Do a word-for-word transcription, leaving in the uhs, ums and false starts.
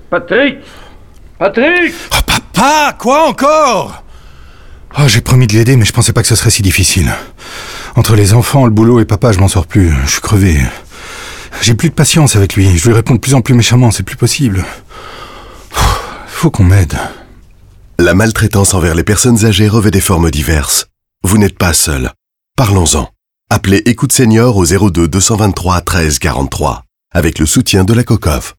Patrick Patrick Oh papa, quoi encore? Oh, j'ai promis de l'aider, mais je pensais pas que ce serait si difficile. Entre les enfants, le boulot et papa, je m'en sors plus. Je suis crevé. J'ai plus de patience avec lui. Je lui réponds de plus en plus méchamment, c'est plus possible. Faut qu'on m'aide. La maltraitance envers les personnes âgées revêt des formes diverses. Vous n'êtes pas seul. Parlons-en. Appelez Écoute Senior au zéro deux deux cent vingt-trois treize quarante-trois avec le soutien de la COCOF.